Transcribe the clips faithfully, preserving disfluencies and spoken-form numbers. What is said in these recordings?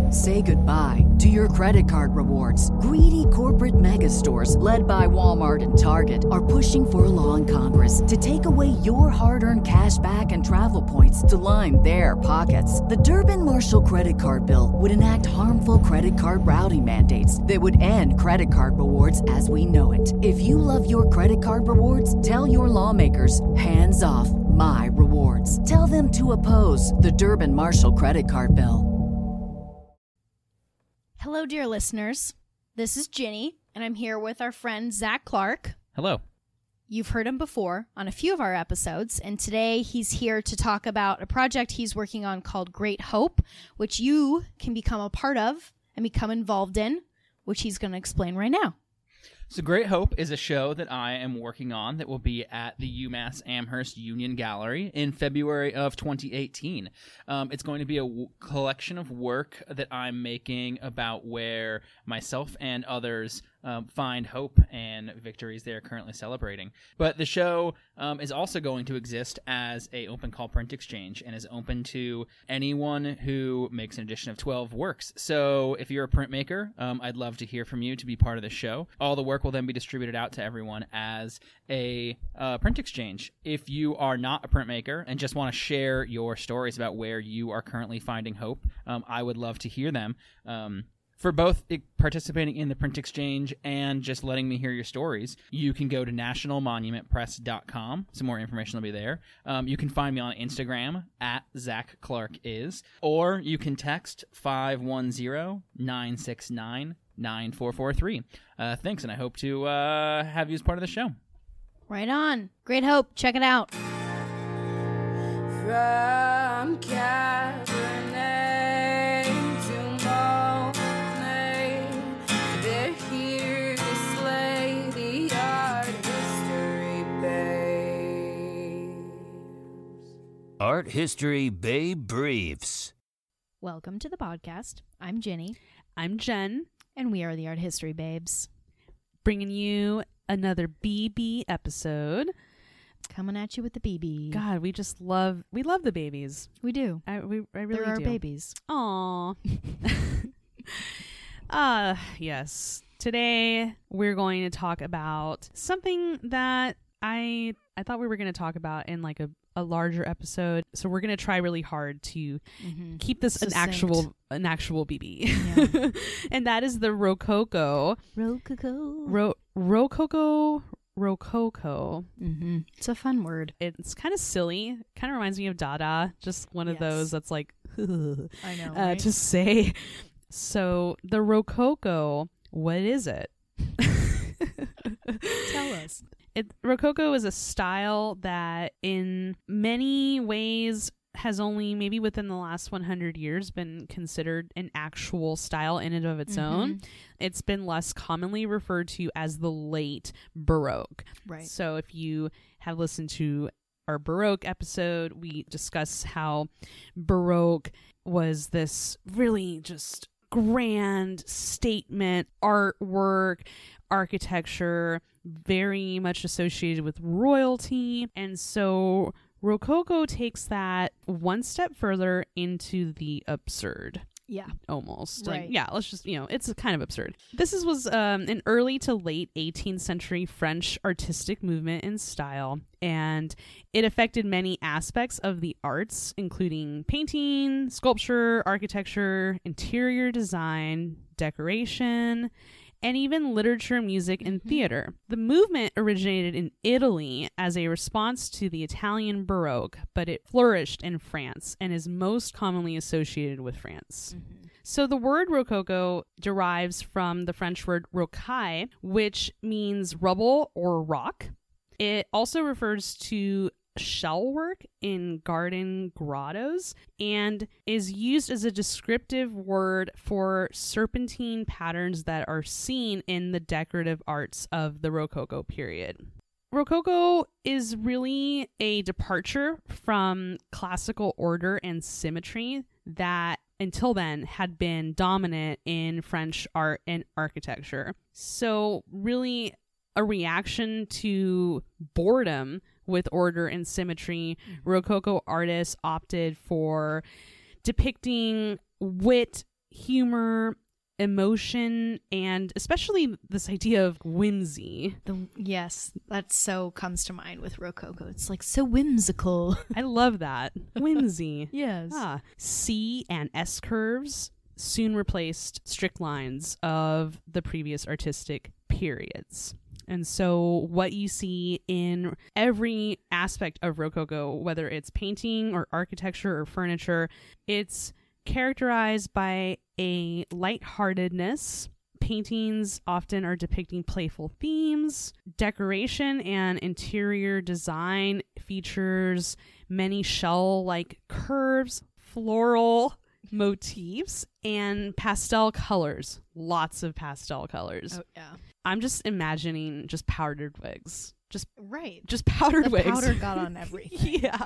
Say goodbye to your credit card rewards. Greedy corporate mega stores, led by Walmart and Target, are pushing for a law in Congress to take away your hard-earned cash back and travel points to line their pockets. The Durbin-Marshall credit card bill would enact harmful credit card routing mandates that would end credit card rewards as we know it. If you love your credit card rewards, tell your lawmakers, hands off my rewards. Tell them to oppose the Durbin-Marshall credit card bill. Hello, dear listeners. This is Ginny, and I'm here with our friend Zach Clark. Hello. You've heard him before on a few of our episodes, and today he's here to talk about a project he's working on called Great Hope, which you can become a part of and become involved in, which he's going to explain right now. So Great Hope is a show that I am working on that will be at the UMass Amherst Union Gallery in February of twenty eighteen. Um, it's going to be a w- collection of work that I'm making about where myself and others um, find hope and victories they are currently celebrating. But the show um, is also going to exist as a open call print exchange and is open to anyone who makes an edition of twelve works. So if you're a printmaker, um, I'd love to hear from you to be part of the show. All the work will then be distributed out to everyone as a uh, print exchange. If you are not a printmaker and just want to share your stories about where you are currently finding hope, um, I would love to hear them. Um, For both participating in the print exchange and just letting me hear your stories, you can go to national monument press dot com. Some more information will be there. Um, you can find me on Instagram at Zach Clark is, or you can text five one zero, nine six nine, nine four four three. Uh, thanks, and I hope to uh, have you as part of the show. Right on. Great Hope. Check it out. From Cabernet to Monet, they're here to slay the art history babes. Art History Babe Briefs. Welcome to the podcast. I'm Ginny, I'm Jen, and we are the Art History Babes. bringing you another B B episode. Coming at you with the B B. God, we just love, we love the babies. We do. I, we, I really They're our do. babies. Aw. uh, yes. Today, we're going to talk about something that I I thought we were going to talk about in like a, a larger episode. So we're going to try really hard to Mm-hmm. keep this Succinct. an actual an actual B B. Yeah. And that is the Rococo. Rococo. Ro- Rococo. Rococo. Mm-hmm. It's a fun word. It's kind of silly. Kind of reminds me of Dada. Just one of Yes. those that's like, I know, uh, right? to say. So the Rococo, what is it? Tell us. It, Rococo is a style that in many ways has only maybe within the last one hundred years been considered an actual style in and of its Mm-hmm. own. It's been less commonly referred to as the late Baroque. Right. So if you have listened to our Baroque episode, we discuss how Baroque was this really just grand statement, artwork, architecture, very much associated with royalty. And so Rococo takes that one step further into the absurd. Yeah. Almost. Right. Like, yeah, let's just, you know, it's kind of absurd. This is, was um, an early to late eighteenth century French artistic movement in style, and it affected many aspects of the arts, including painting, sculpture, architecture, interior design, decoration, and even literature, music, and Mm-hmm. theater. The movement originated in Italy as a response to the Italian Baroque, but it flourished in France and is most commonly associated with France. Mm-hmm. So the word Rococo derives from the French word rocaille, which means rubble or rock. It also refers to shell work in garden grottos and is used as a descriptive word for serpentine patterns that are seen in the decorative arts of the Rococo period. Rococo is really a departure from classical order and symmetry that until then had been dominant in French art and architecture. So really a reaction to boredom with order and symmetry, Rococo artists opted for depicting wit, humor, emotion, and especially this idea of whimsy. The, yes, that so comes to mind with Rococo. It's like so whimsical. I love that. Whimsy. Yes. Ah. C and S curves soon replaced strict lines of the previous artistic periods. And so what you see in every aspect of Rococo, whether it's painting or architecture or furniture, it's characterized by a lightheartedness. Paintings often are depicting playful themes. Decoration and interior design features many shell-like curves, floral motifs, and pastel colors. Lots of pastel colors. Oh, yeah. I'm just imagining just powdered wigs. Just Right. just powdered The wigs. powder got on everything. Yeah.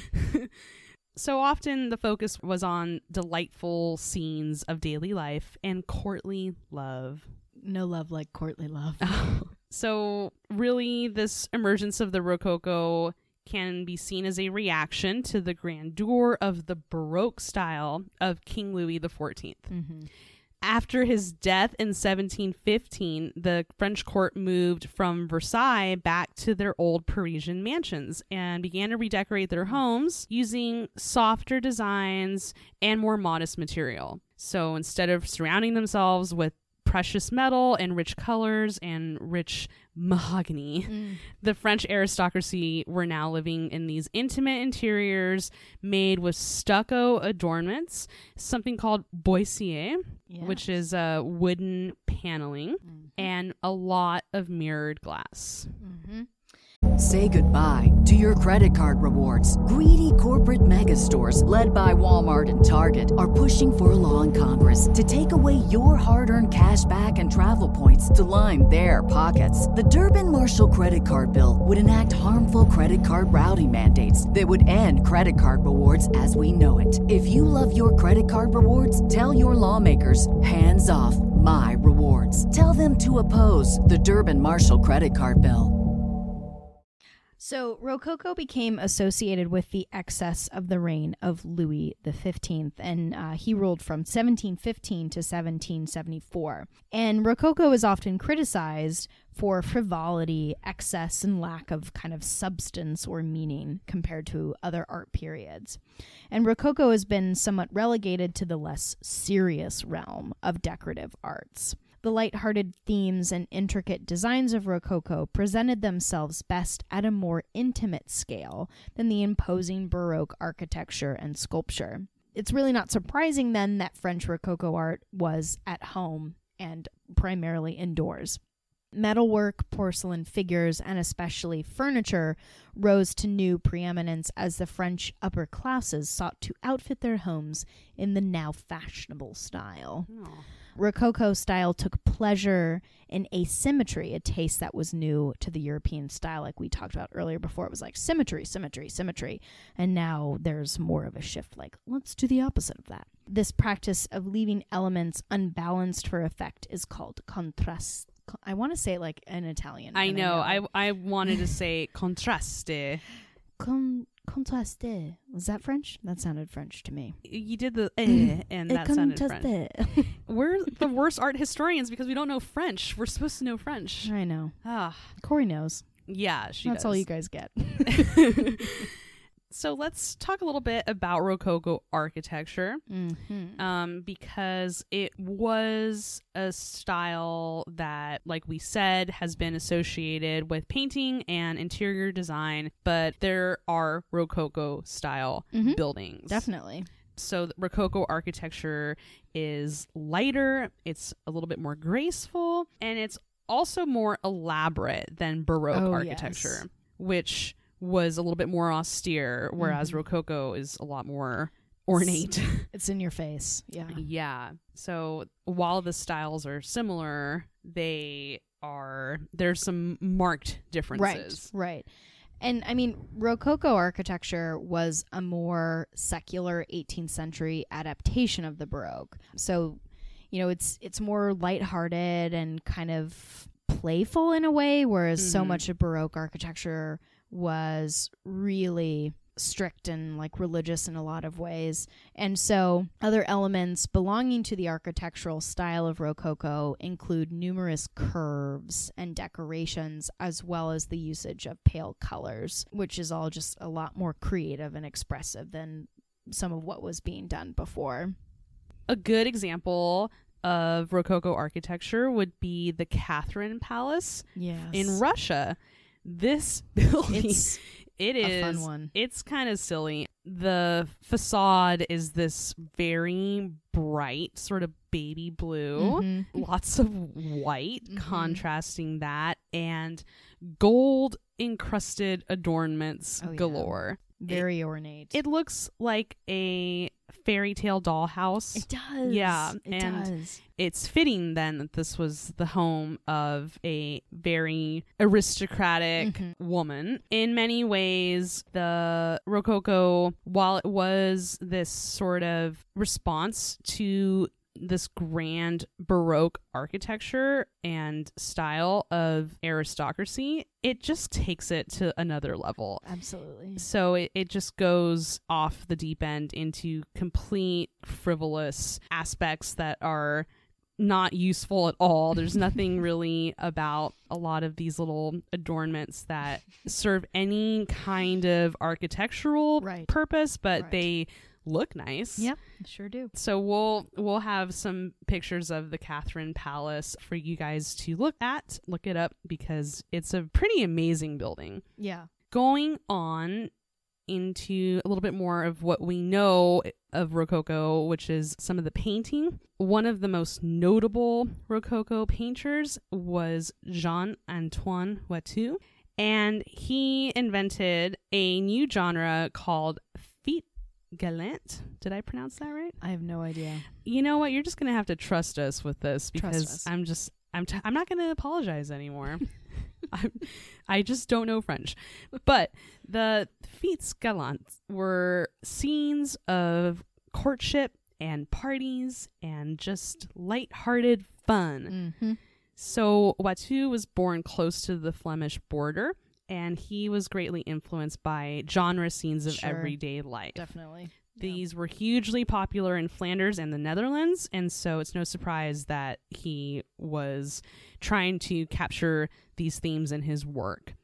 So often the focus was on delightful scenes of daily life and courtly love. No love like courtly love. So really, this emergence of the Rococo can be seen as a reaction to the grandeur of the Baroque style of King Louis the fourteenth. Mm-hmm. After his death in seventeen fifteen, the French court moved from Versailles back to their old Parisian mansions and began to redecorate their homes using softer designs and more modest material. So instead of surrounding themselves with precious metal and rich colors and rich mahogany, Mm. the French aristocracy were now living in these intimate interiors made with stucco adornments, something called boissier, Yes. which is uh, wooden paneling, Mhm. and a lot of mirrored glass. Mm-hmm. Say goodbye to your credit card rewards. Greedy corporate mega stores, led by Walmart and Target, are pushing for a law in Congress to take away your hard-earned cash back and travel points to line their pockets. The Durbin-Marshall credit card bill would enact harmful credit card routing mandates that would end credit card rewards as we know it. If you love your credit card rewards, tell your lawmakers, hands off my rewards. Tell them to oppose the Durbin-Marshall credit card bill. So Rococo became associated with the excess of the reign of Louis the fifteenth, and uh, he ruled from seventeen fifteen to seventeen seventy-four. And Rococo is often criticized for frivolity, excess, and lack of kind of substance or meaning compared to other art periods. And Rococo has been somewhat relegated to the less serious realm of decorative arts. The lighthearted themes and intricate designs of Rococo presented themselves best at a more intimate scale than the imposing Baroque architecture and sculpture. It's really not surprising then that French Rococo art was at home and primarily indoors. Metalwork, porcelain figures, and especially furniture rose to new preeminence as the French upper classes sought to outfit their homes in the now fashionable style. Oh. Rococo style took pleasure in asymmetry, a taste that was new to the European style, like we talked about earlier before. It was like symmetry, symmetry, symmetry. And now there's more of a shift, like, let's do the opposite of that. This practice of leaving elements unbalanced for effect is called contrast. I want to say it like an Italian. I and know. I I wanted to say contraste. Con- contraste. Was that French? That sounded French to me. You did the eh, and that sounded French. Contraste. We're the worst art historians because we don't know French. We're supposed to know French. I know. Ah, Corey knows. yeah, she That's does. all you guys get. So let's talk a little bit about Rococo architecture, Mm-hmm. um, because it was a style that, like we said, has been associated with painting and interior design, but there are Rococo style Mhm. buildings. Definitely. So the Rococo architecture is lighter, it's a little bit more graceful, and it's also more elaborate than Baroque Oh, architecture, yes. which was a little bit more austere, whereas Mhm. Rococo is a lot more ornate. It's in your face. Yeah. Yeah. So while the styles are similar, they are, there's some marked differences. Right. Right. And I mean, Rococo architecture was a more secular eighteenth century adaptation of the Baroque. So, you know, it's it's more lighthearted and kind of playful in a way, whereas so Mhm. much of Baroque architecture was really strict and like religious in a lot of ways. And so other elements belonging to the architectural style of Rococo include numerous curves and decorations, as well as the usage of pale colors, which is all just a lot more creative and expressive than some of what was being done before. A good example of Rococo architecture would be the Catherine Palace Yes. in Russia. This building, It's it a is, fun one. It's kind of silly. The facade is this very bright, sort of baby blue, Mhm. lots of white Mhm. contrasting that, and gold encrusted adornments Oh, yeah. galore. Very ornate. It looks like a fairy tale dollhouse. It does. Yeah, It and does. It's fitting then that this was the home of a very aristocratic Mhm. woman. In many ways, the Rococo, while it was this sort of response to this grand Baroque architecture and style of aristocracy, it just takes it to another level. Absolutely. So it, it just goes off the deep end into complete frivolous aspects that are not useful at all. There's nothing really about a lot of these little adornments that serve any kind of architectural Right. purpose, but Right. they look nice. Yep, sure do. So we'll we'll have some pictures of the Catherine Palace for you guys to look at. Look it up because it's a pretty amazing building. Yeah. Going on into a little bit more of what we know of Rococo, which is some of the painting. One of the most notable Rococo painters was Jean-Antoine Watteau, and he invented a new genre called Feat Galant. Did I pronounce that right? I have no idea. You know what? You're just going to have to trust us with this because us. I'm just I'm t- I'm not going to apologize anymore. I I just don't know French. But the Feats Galants were scenes of courtship and parties and just lighthearted fun. Mm-hmm. So Watteau was born close to the Flemish border, and he was greatly influenced by genre scenes of Sure. everyday life. Definitely. These were hugely popular in Flanders and the Netherlands, and so it's no surprise that he was trying to capture these themes in his work.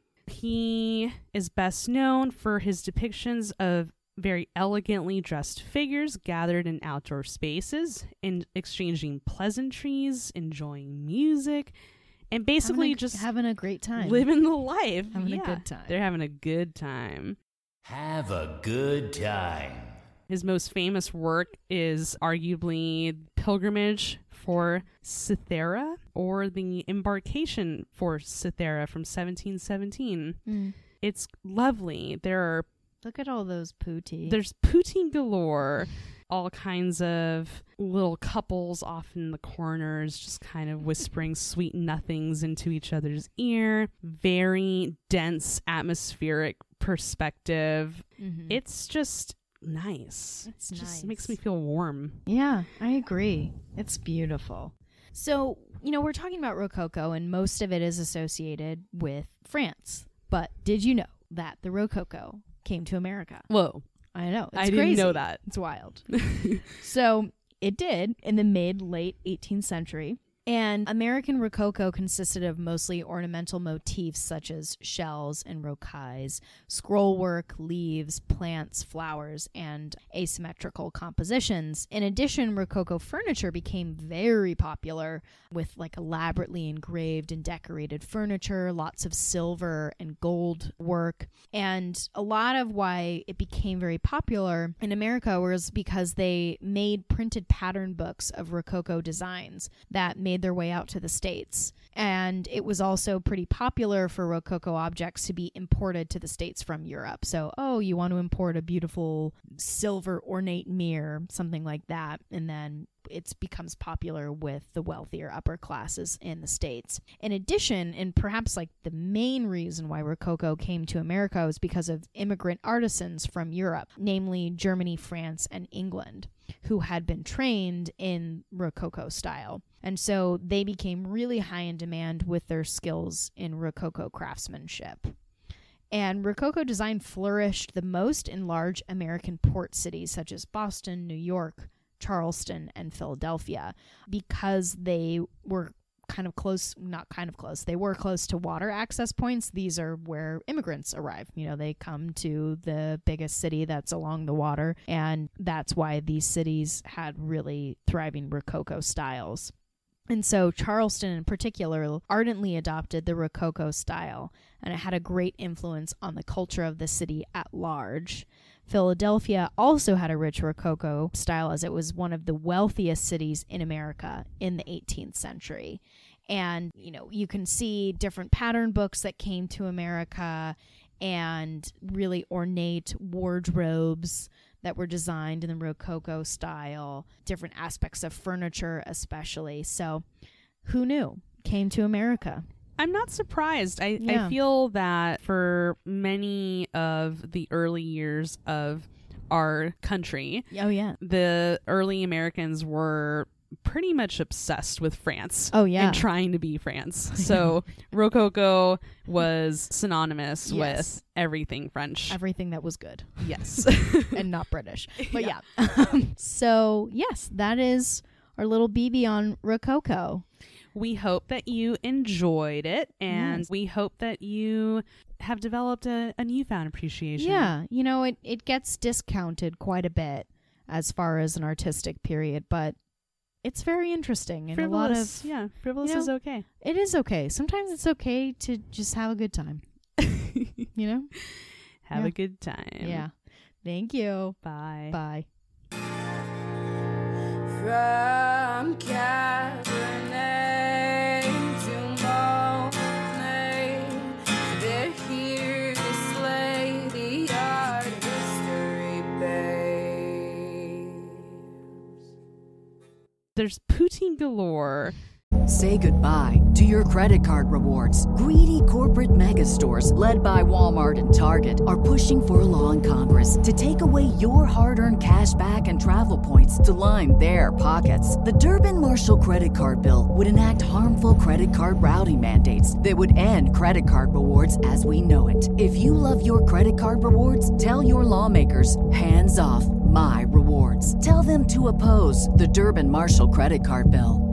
He is best known for his depictions of very elegantly dressed figures gathered in outdoor spaces and exchanging pleasantries, enjoying music, and basically having a, just having a great time. living the life. Having a Yeah, good time. They're having a good time. Have a good time. His most famous work is arguably Pilgrimage for Cythera, or the Embarkation for Cythera from seventeen seventeen. Mm. It's lovely. There are Look at all those pooty. there's poutine galore, all kinds of little couples off in the corners just kind of whispering sweet nothings into each other's ear. Very dense atmospheric perspective. Mhm. It's just nice. It's It just nice. makes me feel warm. Yeah, I agree. It's beautiful. So, you know, we're talking about Rococo, and most of it is associated with France. But did you know that the Rococo came to America? Whoa. I know. It's I didn't crazy. know that. It's wild. So it did in the mid late eighteenth century. And American Rococo consisted of mostly ornamental motifs such as shells and rocailles, scrollwork, leaves, plants, flowers, and asymmetrical compositions. In addition, Rococo furniture became very popular with like elaborately engraved and decorated furniture, lots of silver and gold work. And a lot of why it became very popular in America was because they made printed pattern books of Rococo designs that made their way out to the States. And it was also pretty popular for Rococo objects to be imported to the States from Europe. So, oh, you want to import a beautiful silver ornate mirror, something like that. And then it becomes popular with the wealthier upper classes in the States. In addition, and perhaps like the main reason why Rococo came to America was because of immigrant artisans from Europe, namely Germany, France, and England, who had been trained in Rococo style. And so they became really high in demand with their skills in Rococo craftsmanship. And Rococo design flourished the most in large American port cities such as Boston, New York, Charleston, and Philadelphia, because they were kind of close, not kind of close, they were close to water access points. These are where immigrants arrive. You know, they come to the biggest city that's along the water, and that's why these cities had really thriving Rococo styles. And so Charleston in particular ardently adopted the Rococo style, and it had a great influence on the culture of the city at large. Philadelphia also had a rich Rococo style, as it was one of the wealthiest cities in America in the eighteenth century. And, you know, you can see different pattern books that came to America and really ornate wardrobes that were designed in the Rococo style, different aspects of furniture especially. So who knew? Came to America. I'm not surprised. I, Yeah. I feel that for many of the early years of our country, Oh, yeah. the early Americans were pretty much obsessed with France. Oh, yeah. And trying to be France. So Rococo was synonymous Yes. with everything French. Everything that was good Yes. and not British. But yeah. Um, so, yes, that is our little B B on Rococo. We hope that you enjoyed it, and Yes. we hope that you have developed a, a newfound appreciation. Yeah. You know, it, it gets discounted quite a bit as far as an artistic period, but it's very interesting. And Frivolous, a lot of, yeah, frivolous you know, is okay. it is okay. Sometimes it's okay to just have a good time, you know? Have Yeah. a good time. Yeah. Thank you. Bye. Bye. From Cabernet to Monet, they're here to slay the art history babes. There's poutine galore. Say goodbye to your credit card rewards. Greedy corporate mega stores, led by Walmart and Target, are pushing for a law in Congress to take away your hard-earned cash back and travel points to line their pockets. The Durbin-Marshall credit card bill would enact harmful credit card routing mandates that would end credit card rewards as we know it. If you love your credit card rewards, tell your lawmakers, hands off my rewards. Tell them to oppose the Durbin-Marshall credit card bill.